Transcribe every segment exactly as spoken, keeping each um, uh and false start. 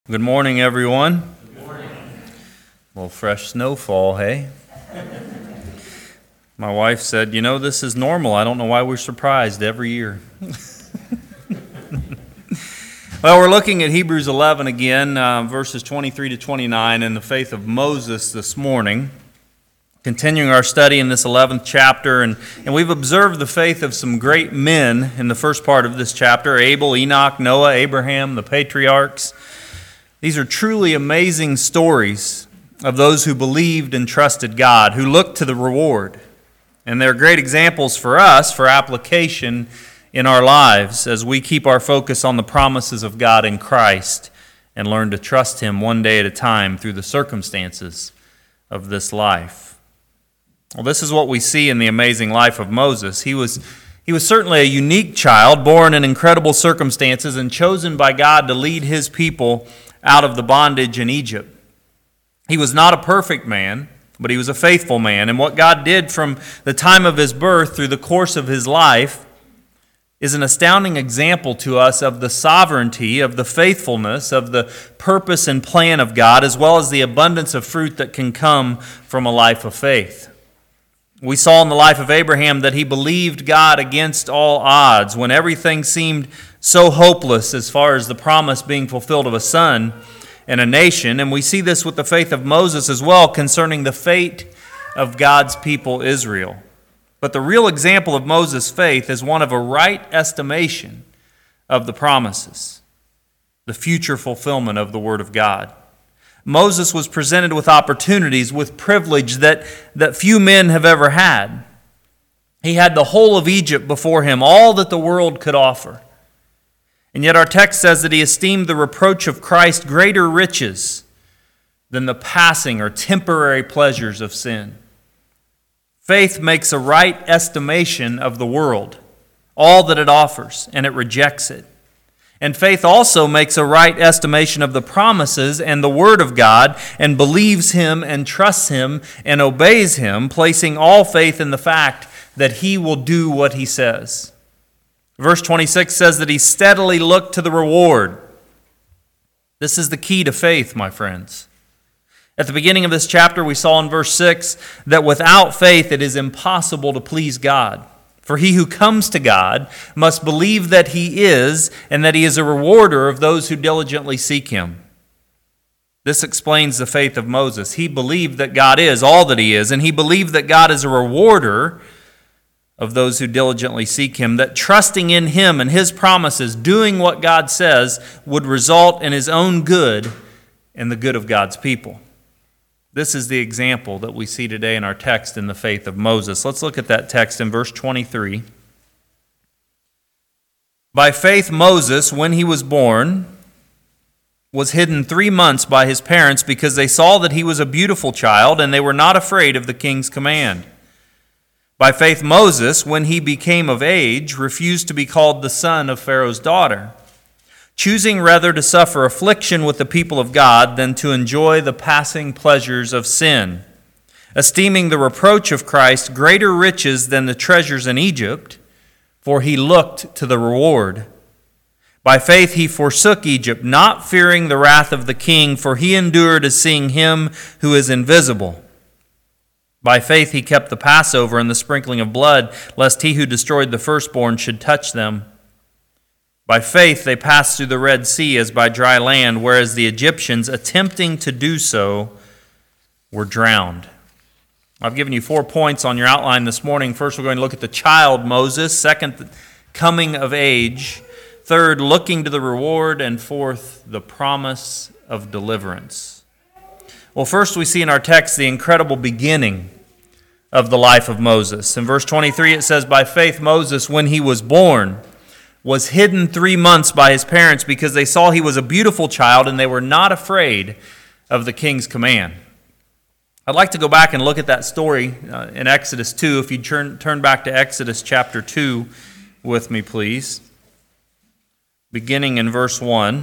Good morning, everyone. Good morning. Well, fresh snowfall, hey? My wife said, you know, this is normal. I don't know why we're surprised every year. Well, we're looking at Hebrews eleven again, uh, verses twenty-three to twenty-nine, in the faith of Moses this morning. Continuing our study in this eleventh chapter, and, and we've observed the faith of some great men in the first part of this chapter: Abel, Enoch, Noah, Abraham, the patriarchs. These are truly amazing stories of those who believed and trusted God, who looked to the reward. And they're great examples for us for application in our lives as we keep our focus on the promises of God in Christ and learn to trust Him one day at a time through the circumstances of this life. Well, this is what we see in the amazing life of Moses. He was He was certainly a unique child, born in incredible circumstances and chosen by God to lead His people out of the bondage in Egypt. He was not a perfect man, but he was a faithful man. And what God did from the time of his birth through the course of his life is an astounding example to us of the sovereignty, of the faithfulness, of the purpose and plan of God, as well as the abundance of fruit that can come from a life of faith. We saw in the life of Abraham that he believed God against all odds when everything seemed so hopeless as far as the promise being fulfilled of a son and a nation. And we see this with the faith of Moses as well concerning the fate of God's people Israel. But the real example of Moses' faith is one of a right estimation of the promises, the future fulfillment of the Word of God. Moses was presented with opportunities, with privilege that, that few men have ever had. He had the whole of Egypt before him, all that the world could offer. And yet our text says that he esteemed the reproach of Christ greater riches than the passing or temporary pleasures of sin. Faith makes a right estimation of the world, all that it offers, and it rejects it. And faith also makes a right estimation of the promises and the Word of God, and believes Him and trusts Him and obeys Him, placing all faith in the fact that He will do what He says. Verse twenty-six says that he steadily looked to the reward. This is the key to faith, my friends. At the beginning of this chapter, we saw in verse six that without faith it is impossible to please God. For he who comes to God must believe that He is, and that He is a rewarder of those who diligently seek Him. This explains the faith of Moses. He believed that God is all that He is, and he believed that God is a rewarder of those who diligently seek Him, that trusting in Him and His promises, doing what God says, would result in his own good and the good of God's people. This is the example that we see today in our text in the faith of Moses. Let's look at that text in verse twenty-three. By faith Moses, when he was born, was hidden three months by his parents because they saw that he was a beautiful child, and they were not afraid of the king's command. By faith Moses, when he became of age, refused to be called the son of Pharaoh's daughter, choosing rather to suffer affliction with the people of God than to enjoy the passing pleasures of sin, esteeming the reproach of Christ greater riches than the treasures in Egypt, for he looked to the reward. By faith he forsook Egypt, not fearing the wrath of the king, for he endured as seeing Him who is invisible. By faith he kept the Passover and the sprinkling of blood, lest he who destroyed the firstborn should touch them. By faith they passed through the Red Sea as by dry land, whereas the Egyptians, attempting to do so, were drowned. I've given you four points on your outline this morning. First, we're going to look at the child Moses. Second, coming of age. Third, looking to the reward. And fourth, the promise of deliverance. Well, first we see in our text the incredible beginning of the life of Moses. In verse twenty-three it says, by faith Moses, when he was born, was hidden three months by his parents because they saw he was a beautiful child and they were not afraid of the king's command. I'd like to go back and look at that story uh, in Exodus two. If you turn, turn back to Exodus chapter two with me, please. Beginning in verse one.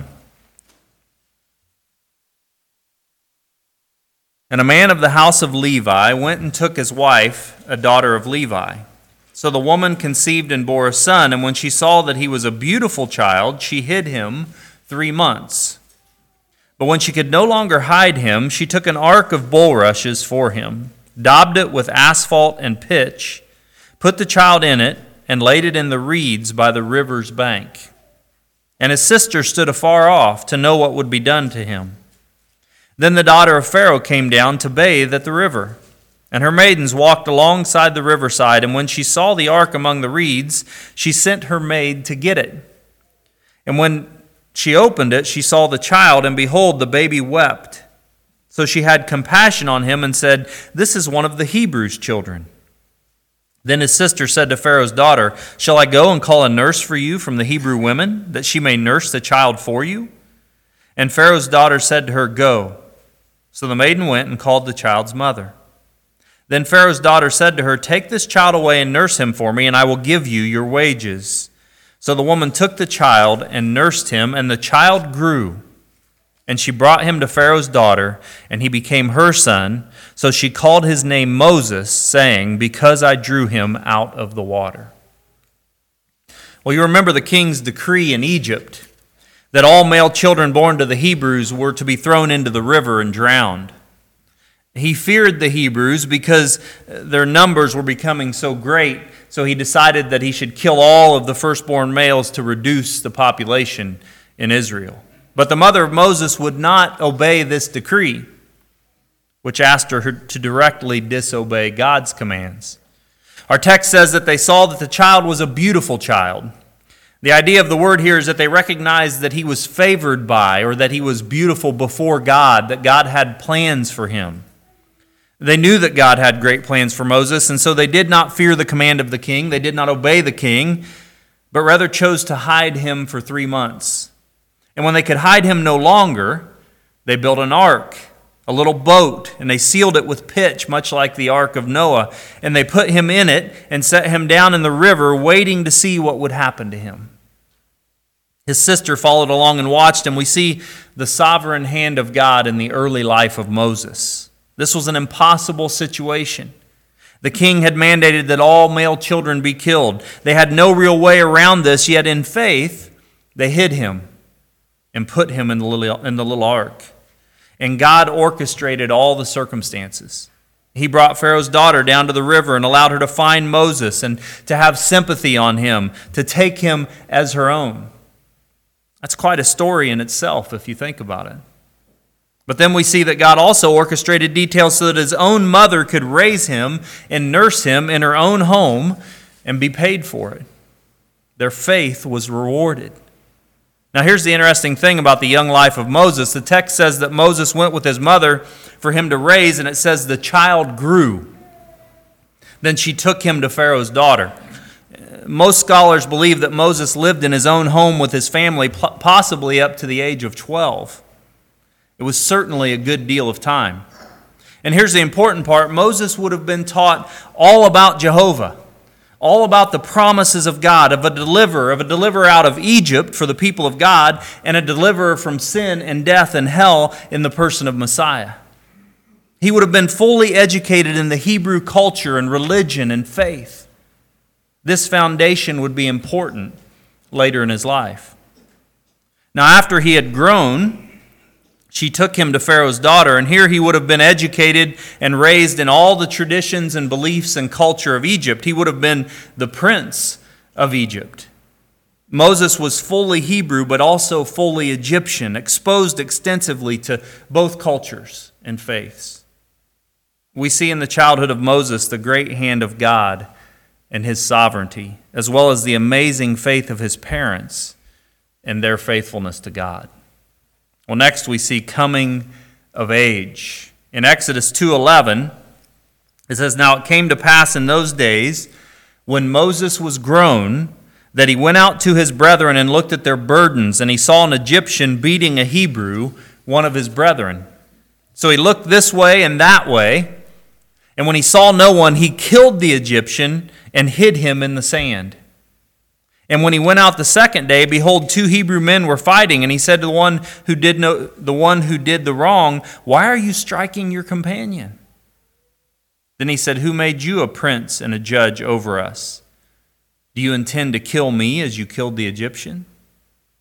And a man of the house of Levi went and took his wife, a daughter of Levi. So the woman conceived and bore a son, and when she saw that he was a beautiful child, she hid him three months. But when she could no longer hide him, she took an ark of bulrushes for him, daubed it with asphalt and pitch, put the child in it, and laid it in the reeds by the river's bank. And his sister stood afar off to know what would be done to him. Then the daughter of Pharaoh came down to bathe at the river. And her maidens walked alongside the riverside, and when she saw the ark among the reeds, she sent her maid to get it. And when she opened it, she saw the child, and behold, the baby wept. So she had compassion on him and said, "This is one of the Hebrews' children." Then his sister said to Pharaoh's daughter, "Shall I go and call a nurse for you from the Hebrew women, that she may nurse the child for you?" And Pharaoh's daughter said to her, "Go." So the maiden went and called the child's mother. Then Pharaoh's daughter said to her, "Take this child away and nurse him for me, and I will give you your wages." So the woman took the child and nursed him, and the child grew. And she brought him to Pharaoh's daughter, and he became her son. So she called his name Moses, saying, "Because I drew him out of the water." Well, you remember the king's decree in Egypt that all male children born to the Hebrews were to be thrown into the river and drowned. He feared the Hebrews because their numbers were becoming so great, so he decided that he should kill all of the firstborn males to reduce the population in Israel. But the mother of Moses would not obey this decree, which asked her to directly disobey God's commands. Our text says that they saw that the child was a beautiful child. The idea of the word here is that they recognized that he was favored by, or that he was beautiful before God, that God had plans for him. They knew that God had great plans for Moses, and so they did not fear the command of the king. They did not obey the king, but rather chose to hide him for three months. And when they could hide him no longer, they built an ark, a little boat, and they sealed it with pitch, much like the ark of Noah. And they put him in it and set him down in the river, waiting to see what would happen to him. His sister followed along and watched, and we see the sovereign hand of God in the early life of Moses. This was an impossible situation. The king had mandated that all male children be killed. They had no real way around this, yet in faith, they hid him and put him in the little, in the little ark. And God orchestrated all the circumstances. He brought Pharaoh's daughter down to the river and allowed her to find Moses and to have sympathy on him, to take him as her own. That's quite a story in itself if you think about it. But then we see that God also orchestrated details so that his own mother could raise him and nurse him in her own home and be paid for it. Their faith was rewarded. Now here's the interesting thing about the young life of Moses. The text says that Moses went with his mother for him to raise, and it says the child grew. Then she took him to Pharaoh's daughter. Most scholars believe that Moses lived in his own home with his family, possibly up to the age of twelve. It was certainly a good deal of time. And here's the important part. Moses would have been taught all about Jehovah, all about the promises of God, of a deliverer, of a deliverer out of Egypt for the people of God, and a deliverer from sin and death and hell in the person of Messiah. He would have been fully educated in the Hebrew culture and religion and faith. This foundation would be important later in his life. Now, after he had grown, she took him to Pharaoh's daughter, and here he would have been educated and raised in all the traditions and beliefs and culture of Egypt. He would have been the prince of Egypt. Moses was fully Hebrew, but also fully Egyptian, exposed extensively to both cultures and faiths. We see in the childhood of Moses the great hand of God and his sovereignty, as well as the amazing faith of his parents and their faithfulness to God. Well, next we see coming of age. In Exodus two eleven, it says, "Now it came to pass in those days, when Moses was grown, that he went out to his brethren and looked at their burdens, and he saw an Egyptian beating a Hebrew, one of his brethren. So he looked this way and that way, and when he saw no one, he killed the Egyptian and hid him in the sand. And when he went out the second day, behold, two Hebrew men were fighting, and he said to the one who did no, the one who did the wrong, 'Why are you striking your companion?' Then he said, 'Who made you a prince and a judge over us? Do you intend to kill me as you killed the Egyptian?'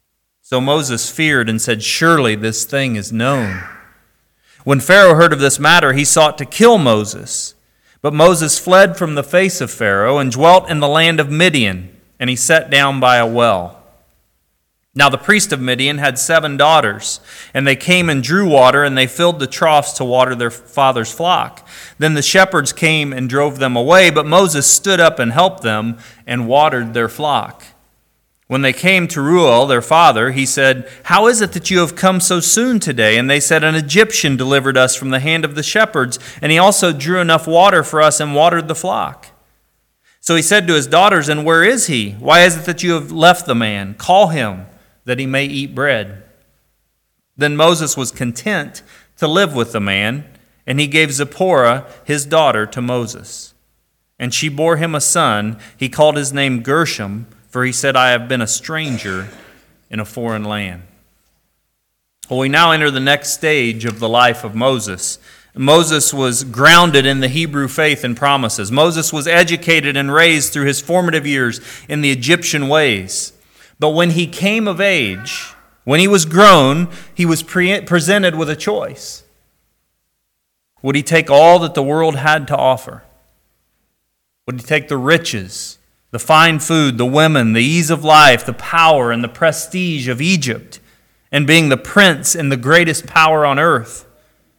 So Moses feared and said, "Surely this thing is known." When Pharaoh heard of this matter, he sought to kill Moses. But Moses fled from the face of Pharaoh and dwelt in the land of Midian, and he sat down by a well. Now the priest of Midian had seven daughters, and they came and drew water, and they filled the troughs to water their father's flock. Then the shepherds came and drove them away, but Moses stood up and helped them and watered their flock. When they came to Reuel, their father, he said, "How is it that you have come so soon today?" And they said, "An Egyptian delivered us from the hand of the shepherds, and he also drew enough water for us and watered the flock." So he said to his daughters, "And where is he? Why is it that you have left the man? Call him, that he may eat bread." Then Moses was content to live with the man, and he gave Zipporah, his daughter, to Moses. And she bore him a son. He called his name Gershom, for he said, "I have been a stranger in a foreign land." Well, we now enter the next stage of the life of Moses. Moses was grounded in the Hebrew faith and promises. Moses was educated and raised through his formative years in the Egyptian ways. But when he came of age, when he was grown, he was pre- presented with a choice. Would he take all that the world had to offer? Would he take the riches, the fine food, the women, the ease of life, the power, and the prestige of Egypt, and being the prince and the greatest power on earth?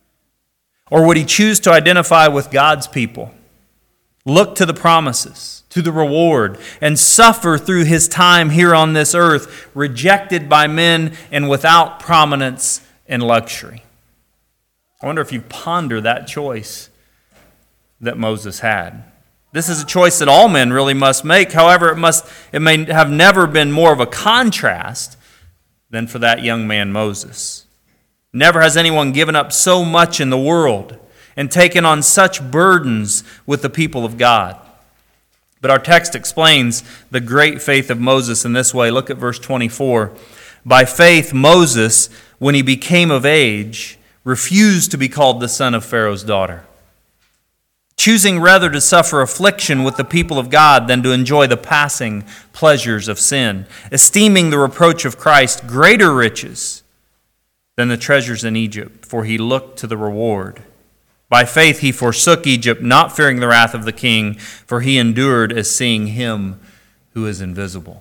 Or would he choose to identify with God's people, look to the promises, to the reward, and suffer through his time here on this earth, rejected by men and without prominence and luxury? I wonder if you ponder that choice that Moses had. This is a choice that all men really must make. However, it must it may have never been more of a contrast than for that young man Moses. Never has anyone given up so much in the world and taken on such burdens with the people of God. But our text explains the great faith of Moses in this way. Look at verse twenty-four. By faith, Moses, when he became of age, refused to be called the son of Pharaoh's daughter, choosing rather to suffer affliction with the people of God than to enjoy the passing pleasures of sin, esteeming the reproach of Christ greater riches than the treasures in Egypt, for he looked to the reward. By faith he forsook Egypt, not fearing the wrath of the king, for he endured as seeing him who is invisible.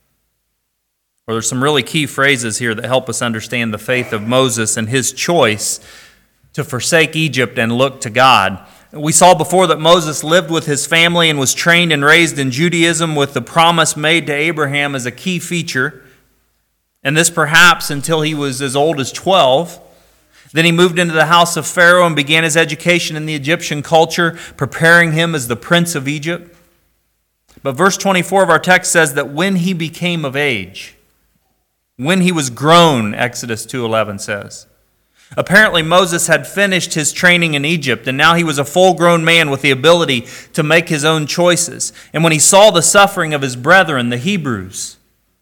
Well, there's some really key phrases here that help us understand the faith of Moses and his choice to forsake Egypt and look to God. We saw before that Moses lived with his family and was trained and raised in Judaism with the promise made to Abraham as a key feature. And this perhaps until he was as old as twelve. Then he moved into the house of Pharaoh and began his education in the Egyptian culture, preparing him as the prince of Egypt. But verse twenty-four of our text says that when he became of age, when he was grown, Exodus two eleven says. Apparently Moses had finished his training in Egypt, and now he was a full-grown man with the ability to make his own choices. And when he saw the suffering of his brethren, the Hebrews,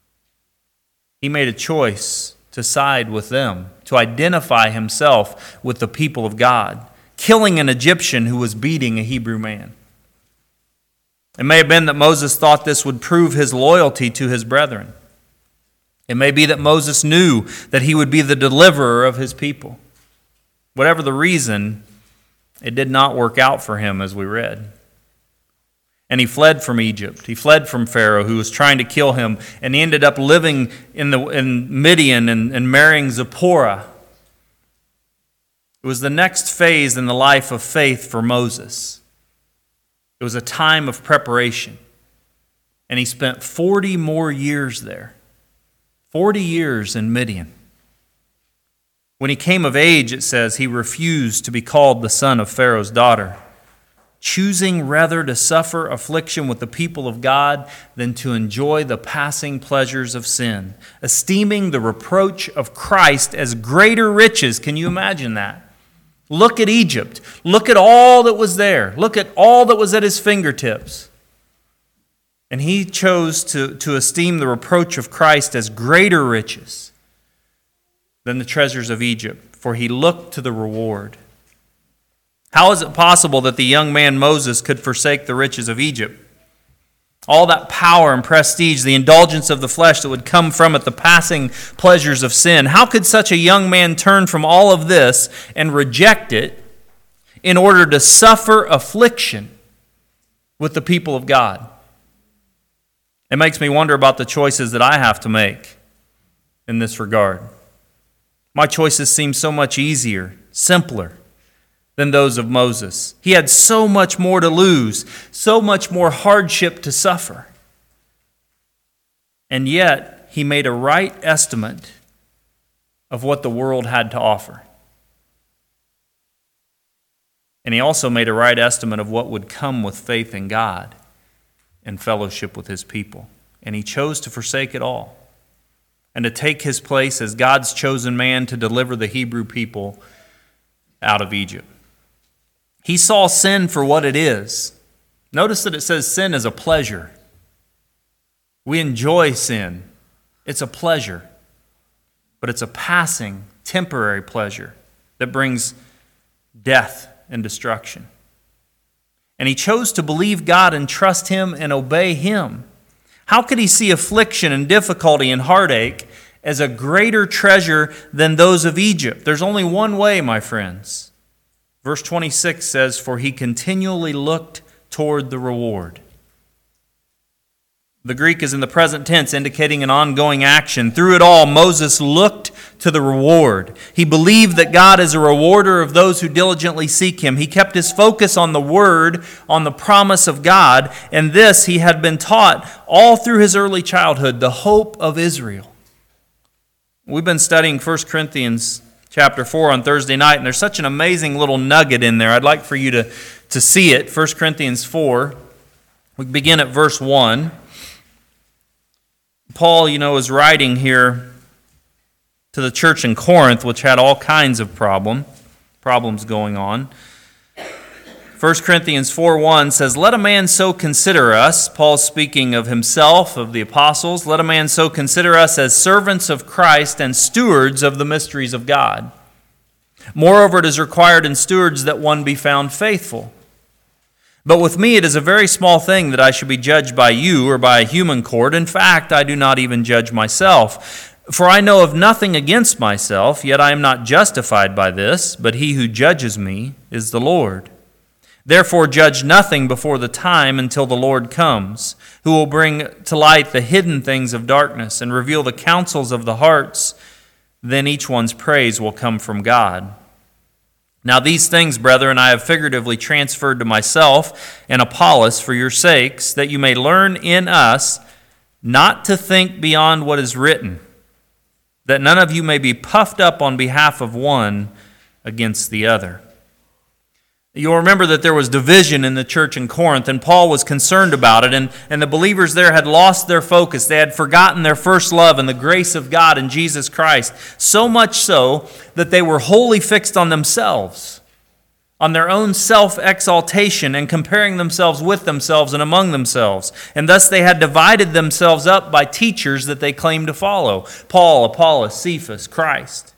he made a choice to side with them, to identify himself with the people of God, killing an Egyptian who was beating a Hebrew man. It may have been that Moses thought this would prove his loyalty to his brethren. It may be that Moses knew that he would be the deliverer of his people. Whatever the reason, it did not work out for him, as we read. And he fled from Egypt. He fled from Pharaoh, who was trying to kill him, and he ended up living in the in Midian and, and marrying Zipporah. It was the next phase in the life of faith for Moses. It was a time of preparation, and he spent forty more years there. Forty years in Midian. When he came of age, it says, he refused to be called the son of Pharaoh's daughter, choosing rather to suffer affliction with the people of God than to enjoy the passing pleasures of sin, esteeming the reproach of Christ as greater riches. Can you imagine that? Look at Egypt. Look at all that was there. Look at all that was at his fingertips. And he chose to, to esteem the reproach of Christ as greater riches than the treasures of Egypt, for he looked to the reward. How is it possible that the young man Moses could forsake the riches of Egypt? All that power and prestige, the indulgence of the flesh that would come from it, the passing pleasures of sin. How could such a young man turn from all of this and reject it in order to suffer affliction with the people of God? It makes me wonder about the choices that I have to make in this regard. My choices seem so much easier, simpler than those of Moses. He had so much more to lose, so much more hardship to suffer. And yet, he made a right estimate of what the world had to offer. And he also made a right estimate of what would come with faith in God and fellowship with his people. And he chose to forsake it all and to take his place as God's chosen man to deliver the Hebrew people out of Egypt. He saw sin for what it is. Notice that it says sin is a pleasure. We enjoy sin. It's a pleasure. But it's a passing, temporary pleasure that brings death and destruction. And he chose to believe God and trust him and obey him. How could he see affliction and difficulty and heartache as a greater treasure than those of Egypt? There's only one way, my friends. Verse twenty-six says, "For he continually looked toward the reward." The Greek is in the present tense, indicating an ongoing action. Through it all, Moses looked to the reward. He believed that God is a rewarder of those who diligently seek him. He kept his focus on the word, on the promise of God, and this he had been taught all through his early childhood, the hope of Israel. We've been studying First Corinthians chapter four on Thursday night, and there's such an amazing little nugget in there. I'd like for you to, to see it. First Corinthians four. We begin at verse one. Paul, you know, is writing here to the church in Corinth, which had all kinds of problem, problems going on. First Corinthians four one says, "Let a man so consider us," Paul's speaking of himself, of the apostles, "let a man so consider us as servants of Christ and stewards of the mysteries of God. Moreover, it is required in stewards that one be found faithful. But with me it is a very small thing that I should be judged by you or by a human court. In fact, I do not even judge myself. For I know of nothing against myself, yet I am not justified by this, but he who judges me is the Lord. Therefore judge nothing before the time until the Lord comes, who will bring to light the hidden things of darkness and reveal the counsels of the hearts. Then each one's praise will come from God. Now these things, brethren, I have figuratively transferred to myself and Apollos for your sakes, that you may learn in us not to think beyond what is written, that none of you may be puffed up on behalf of one against the other." You'll remember that there was division in the church in Corinth, and Paul was concerned about it, and, and the believers there had lost their focus. They had forgotten their first love and the grace of God in Jesus Christ, so much so that they were wholly fixed on themselves, on their own self-exaltation and comparing themselves with themselves and among themselves. And thus they had divided themselves up by teachers that they claimed to follow: Paul, Apollos, Cephas, Christ.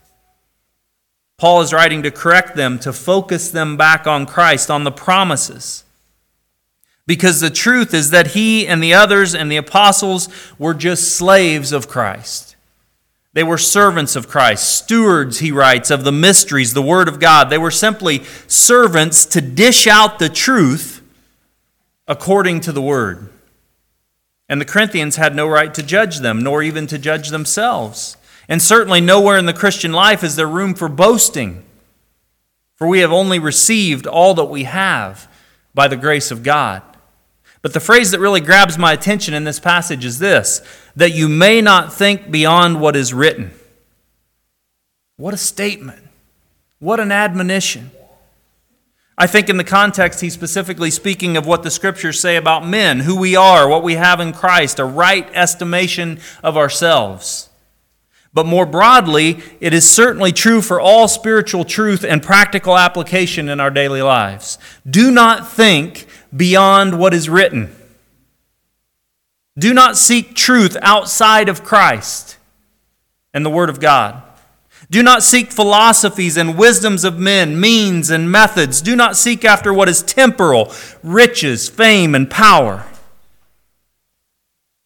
Paul is writing to correct them, to focus them back on Christ, on the promises. Because the truth is that he and the others and the apostles were just slaves of Christ. They were servants of Christ, stewards, he writes, of the mysteries, the Word of God. They were simply servants to dish out the truth according to the Word. And the Corinthians had no right to judge them, nor even to judge themselves. And certainly nowhere in the Christian life is there room for boasting. For we have only received all that we have by the grace of God. But the phrase that really grabs my attention in this passage is this: that you may not think beyond what is written. What a statement. What an admonition. I think in the context he's specifically speaking of what the Scriptures say about men, who we are, what we have in Christ, a right estimation of ourselves. But more broadly, it is certainly true for all spiritual truth and practical application in our daily lives. Do not think beyond what is written. Do not seek truth outside of Christ and the Word of God. Do not seek philosophies and wisdoms of men, means and methods. Do not seek after what is temporal, riches, fame, and power.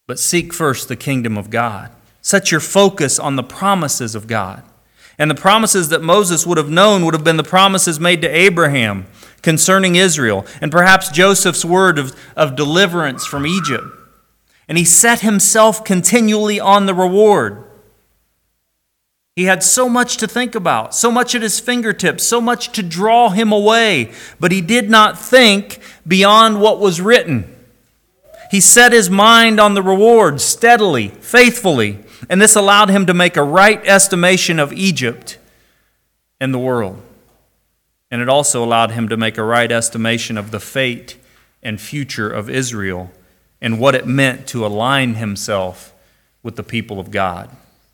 but seek first the kingdom of God. Set your focus on the promises of God. And the promises that Moses would have known would have been the promises made to Abraham concerning Israel, and perhaps Joseph's word of, of deliverance from Egypt. And he set himself continually on the reward. He had so much to think about, so much at his fingertips, so much to draw him away, but he did not think beyond what was written. He set his mind on the reward steadily, faithfully, and this allowed him to make a right estimation of Egypt and the world. And it also allowed him to make a right estimation of the fate and future of Israel and what it meant to align himself with the people of God.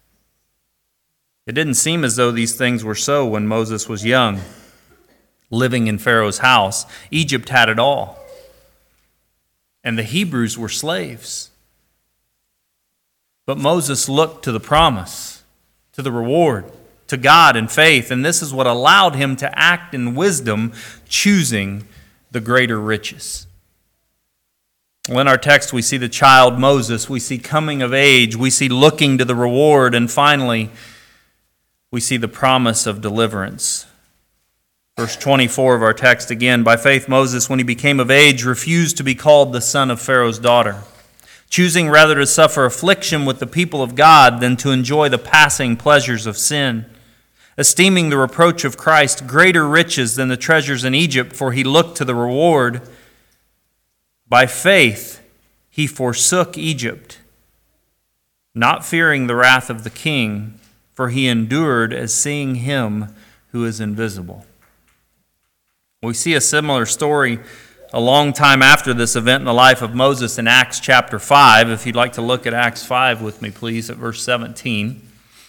It didn't seem as though these things were so when Moses was young, living in Pharaoh's house. Egypt had it all, and the Hebrews were slaves. But Moses looked to the promise, to the reward, to God in faith, and this is what allowed him to act in wisdom, choosing the greater riches. Well, in our text, we see the child Moses, we see coming of age, we see looking to the reward, and finally, we see the promise of deliverance. Verse twenty-four of our text again, by faith Moses, when he became of age, refused to be called the son of Pharaoh's daughter, choosing rather to suffer affliction with the people of God than to enjoy the passing pleasures of sin, esteeming the reproach of Christ greater riches than the treasures in Egypt, for he looked to the reward. By faith he forsook Egypt, not fearing the wrath of the king, for he endured as seeing him who is invisible. We see a similar story a long time after this event in the life of Moses in Acts chapter five. If you'd like to look at Acts five with me, please, at verse seventeen.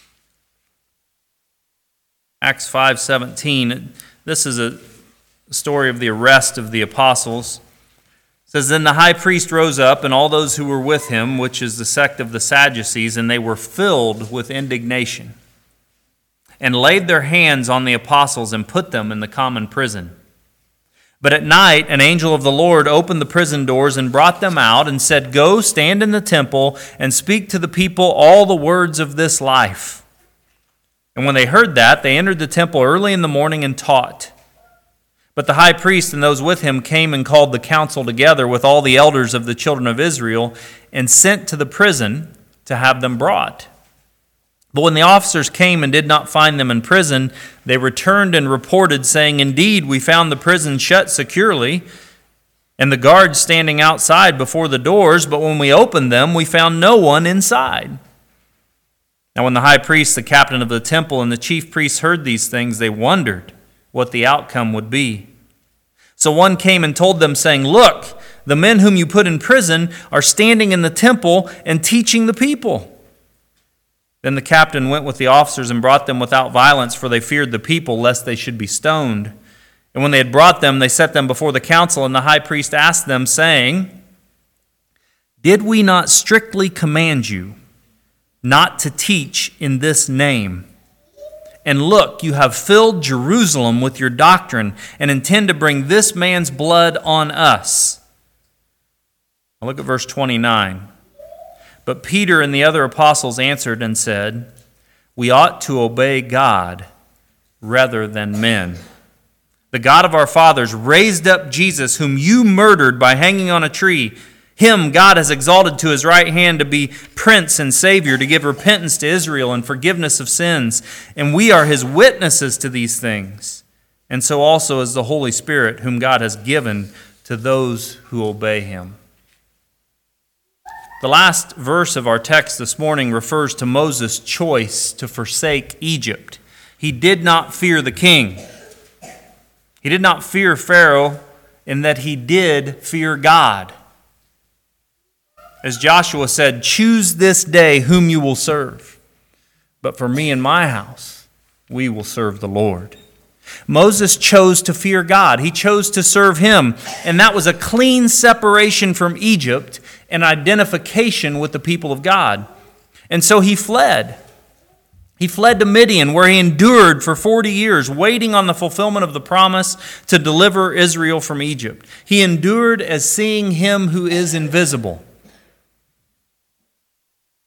Acts five seventeen. This is a story of the arrest of the apostles. It says, Then the high priest rose up, and all those who were with him, which is the sect of the Sadducees, and they were filled with indignation, and laid their hands on the apostles and put them in the common prison. But at night an angel of the Lord opened the prison doors and brought them out and said, Go, stand in the temple and speak to the people all the words of this life. And when they heard that, they entered the temple early in the morning and taught. But the high priest and those with him came and called the council together with all the elders of the children of Israel and sent to the prison to have them brought. But when the officers came and did not find them in prison, they returned and reported, saying, Indeed, we found the prison shut securely, and the guards standing outside before the doors, but when we opened them, we found no one inside. Now when the high priest, the captain of the temple, and the chief priests heard these things, they wondered what the outcome would be. So one came and told them, saying, Look, the men whom you put in prison are standing in the temple and teaching the people. Then the captain went with the officers and brought them without violence, for they feared the people, lest they should be stoned. And when they had brought them, they set them before the council, and the high priest asked them, saying, Did we not strictly command you not to teach in this name? And look, you have filled Jerusalem with your doctrine, and intend to bring this man's blood on us. Now look at verse twenty-nine. But Peter and the other apostles answered and said, We ought to obey God rather than men. The God of our fathers raised up Jesus, whom you murdered by hanging on a tree. Him God has exalted to his right hand to be Prince and Savior, to give repentance to Israel and forgiveness of sins. And we are his witnesses to these things. And so also is the Holy Spirit, whom God has given to those who obey him. The last verse of our text this morning refers to Moses' choice to forsake Egypt. He did not fear the king. He did not fear Pharaoh, in that he did fear God. As Joshua said, Choose this day whom you will serve. But for me and my house, we will serve the Lord. Moses chose to fear God. He chose to serve him. And that was a clean separation from Egypt and identification with the people of God. And so he fled. He fled to Midian, where he endured for forty years, waiting on the fulfillment of the promise to deliver Israel from Egypt. He endured as seeing him who is invisible.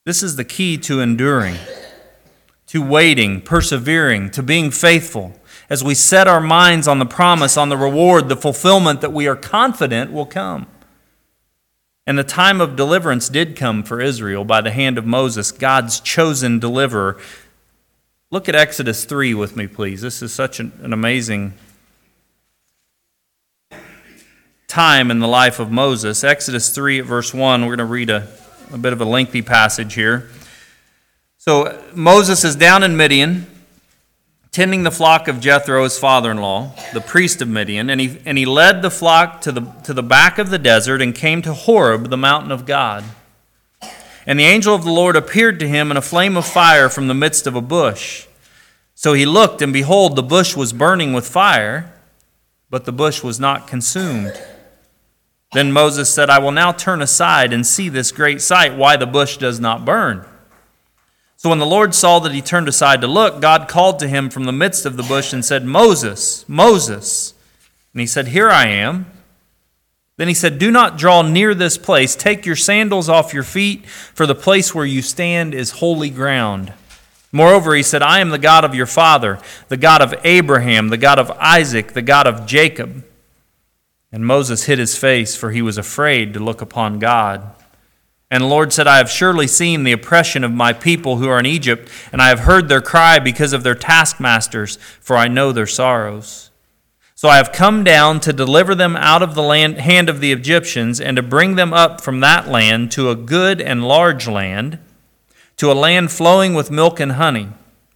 This is the key to enduring, to waiting, persevering, to being faithful, as we set our minds on the promise, on the reward, the fulfillment that we are confident will come. And the time of deliverance did come for Israel by the hand of Moses, God's chosen deliverer. Look at Exodus three with me, please. This is such an, an amazing time in the life of Moses. Exodus three at verse one, we're going to read a, a bit of a lengthy passage here. So Moses is down in Midian, tending the flock of Jethro, his father-in-law, the priest of Midian, and he, and he led the flock to the, to the back of the desert and came to Horeb, the mountain of God. And the angel of the Lord appeared to him in a flame of fire from the midst of a bush. So he looked, and behold, the bush was burning with fire, but the bush was not consumed. Then Moses said, I will now turn aside and see this great sight, why the bush does not burn. So when the Lord saw that he turned aside to look, God called to him from the midst of the bush and said, Moses, Moses. And he said, Here I am. Then he said, Do not draw near this place. Take your sandals off your feet, for the place where you stand is holy ground. Moreover, he said, I am the God of your father, the God of Abraham, the God of Isaac, the God of Jacob. And Moses hid his face, for he was afraid to look upon God. And the Lord said, I have surely seen the oppression of my people who are in Egypt, and I have heard their cry because of their taskmasters, for I know their sorrows. So I have come down to deliver them out of the land, hand of the Egyptians, and to bring them up from that land to a good and large land, to a land flowing with milk and honey,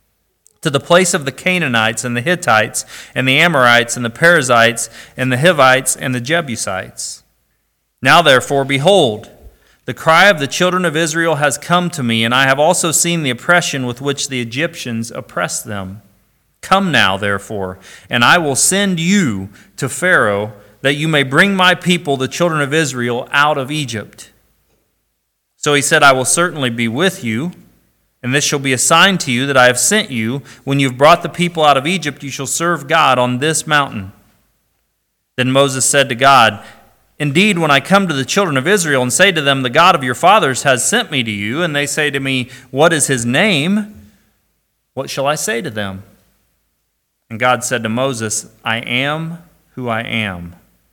to the place of the Canaanites and the Hittites and the Amorites and the Perizzites and the Hivites and the Jebusites. Now therefore, behold, the cry of the children of Israel has come to me, and I have also seen the oppression with which the Egyptians oppress them. Come now, therefore, and I will send you to Pharaoh, that you may bring my people, the children of Israel, out of Egypt. So he said, I will certainly be with you, and this shall be a sign to you that I have sent you. When you have brought the people out of Egypt, you shall serve God on this mountain. Then Moses said to God, Indeed, when I come to the children of Israel and say to them, The God of your fathers has sent me to you, and they say to me, What is his name? What shall I say to them? And God said to Moses, I am who I am.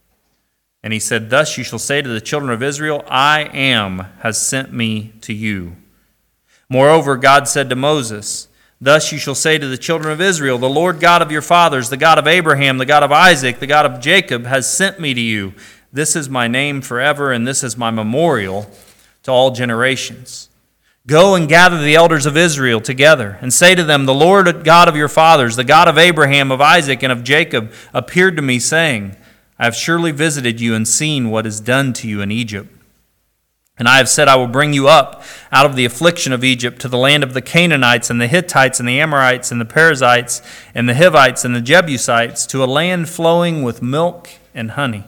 And he said, Thus you shall say to the children of Israel, I am has sent me to you. Moreover, God said to Moses, Thus you shall say to the children of Israel, The Lord God of your fathers, the God of Abraham, the God of Isaac, the God of Jacob, has sent me to you. This is my name forever, and this is my memorial to all generations. Go and gather the elders of Israel together, and say to them, The Lord God of your fathers, the God of Abraham, of Isaac, and of Jacob, appeared to me, saying, I have surely visited you and seen what is done to you in Egypt. And I have said, I will bring you up out of the affliction of Egypt to the land of the Canaanites and the Hittites and the Amorites and the Perizzites and the Hivites and the Jebusites, to a land flowing with milk and honey.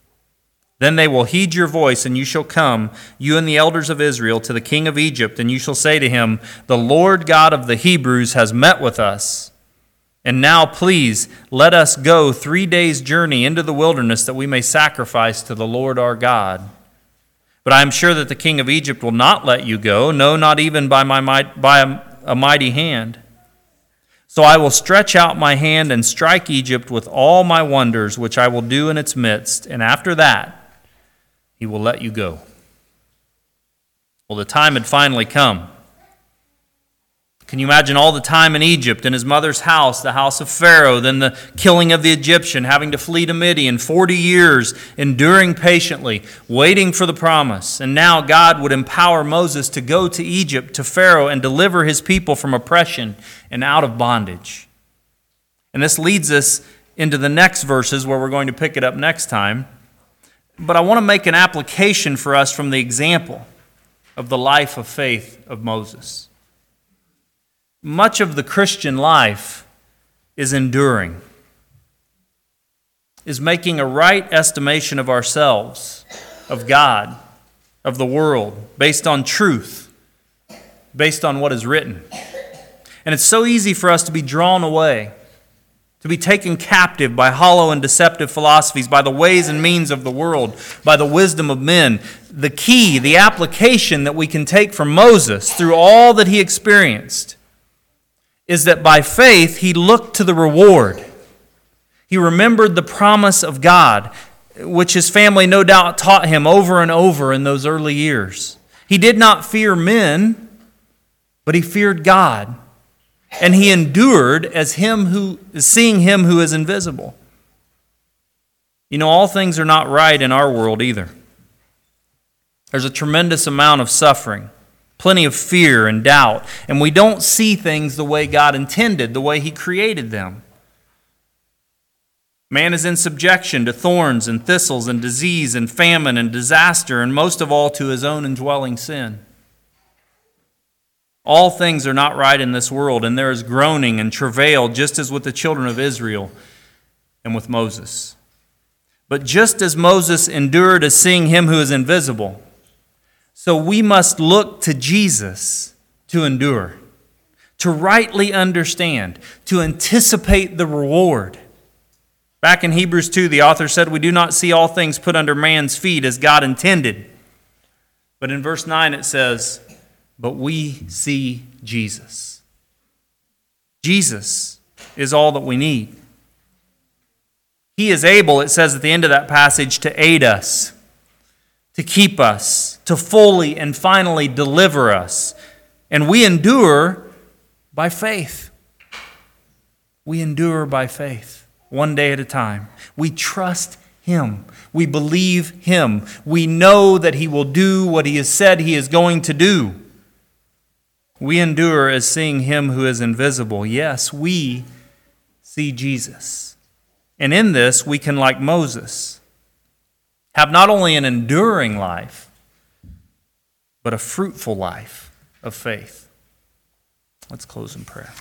Then they will heed your voice, and you shall come, you and the elders of Israel, to the king of Egypt, and you shall say to him, The Lord God of the Hebrews has met with us. And now, please, let us go three days' journey into the wilderness, that we may sacrifice to the Lord our God. But I am sure that the king of Egypt will not let you go, no, not even by, my might, by a, a mighty hand. So I will stretch out my hand and strike Egypt with all my wonders, which I will do in its midst, and after that, he will let you go. Well, the time had finally come. Can you imagine all the time in Egypt, in his mother's house, the house of Pharaoh, then the killing of the Egyptian, having to flee to Midian, forty years, enduring patiently, waiting for the promise. And now God would empower Moses to go to Egypt, to Pharaoh, and deliver his people from oppression and out of bondage. And this leads us into the next verses, where we're going to pick it up next time. But I want to make an application for us from the example of the life of faith of Moses. Much of the Christian life is enduring, is making a right estimation of ourselves, of God, of the world, based on truth, based on what is written. And it's so easy for us to be drawn away, to be taken captive by hollow and deceptive philosophies, by the ways and means of the world, by the wisdom of men. The key, the application that we can take from Moses through all that he experienced is that by faith he looked to the reward. He remembered the promise of God, which his family no doubt taught him over and over in those early years. He did not fear men, but he feared God. And he endured as him who seeing him who is invisible. You know, all things are not right in our world either. There's a tremendous amount of suffering, plenty of fear and doubt, and we don't see things the way God intended, the way he created them. Man is in subjection to thorns and thistles and disease and famine and disaster, and most of all to his own indwelling sin. All things are not right in this world, and there is groaning and travail, just as with the children of Israel and with Moses. But just as Moses endured as seeing him who is invisible, so we must look to Jesus to endure, to rightly understand, to anticipate the reward. Back in Hebrews two, the author said, "We do not see all things put under man's feet as God intended." But in verse nine it says, "But we see Jesus." Jesus is all that we need. He is able, it says at the end of that passage, to aid us, to keep us, to fully and finally deliver us. And we endure by faith. We endure by faith, one day at a time. We trust him. We believe him. We know that he will do what he has said he is going to do. We endure as seeing him who is invisible. Yes, we see Jesus. And in this, we can, like Moses, have not only an enduring life, but a fruitful life of faith. Let's close in prayer.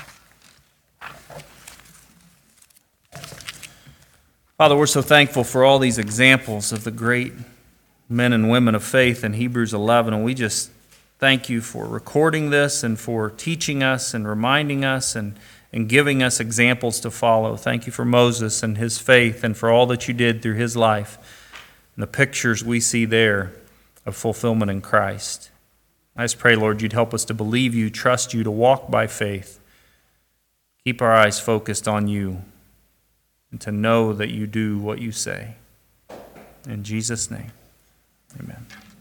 Father, we're so thankful for all these examples of the great men and women of faith in Hebrews eleven, and we just thank you for recording this and for teaching us and reminding us and, and giving us examples to follow. Thank you for Moses and his faith and for all that you did through his life and the pictures we see there of fulfillment in Christ. I just pray, Lord, you'd help us to believe you, trust you, to walk by faith, keep our eyes focused on you, and to know that you do what you say. In Jesus' name, amen.